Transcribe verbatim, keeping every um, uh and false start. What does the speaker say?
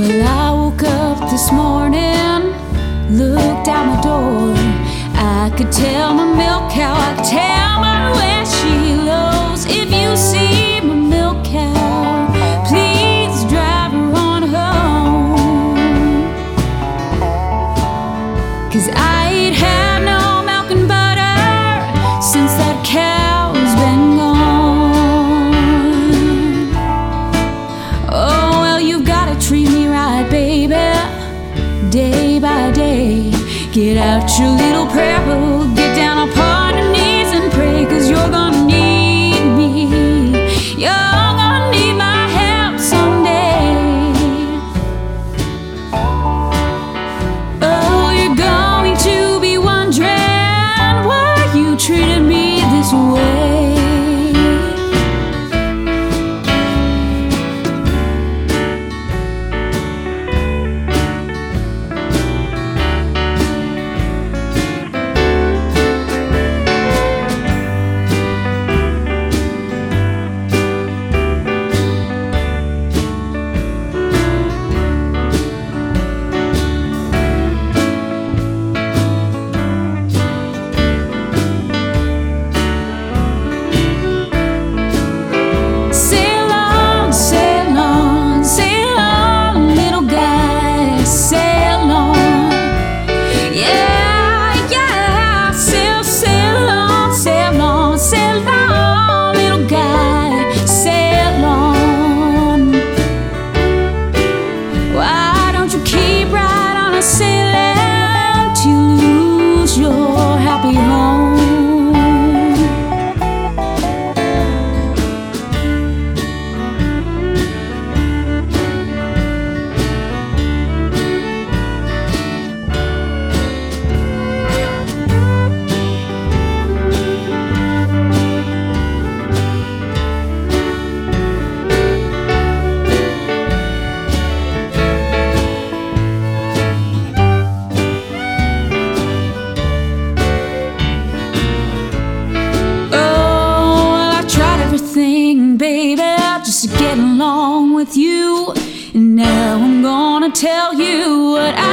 Well, I woke up this morning, looked out my door. I could tell my milk cow, I could tell by where she lows. If you see my milk cow, please drive her on home. 'Cause I ain't had no milk and butter since that cow's been gone. Oh, well, you've gotta treat me right, baby, day by day. Get out your little prayer book, get down upon your knees and pray, 'cause you're gonna need me, you're gonna need my help someday. Oh, you're going to be wondering why you treated me this way. Sailing to lose your happy home. Baby, just to get along with you, and now I'm gonna tell you what I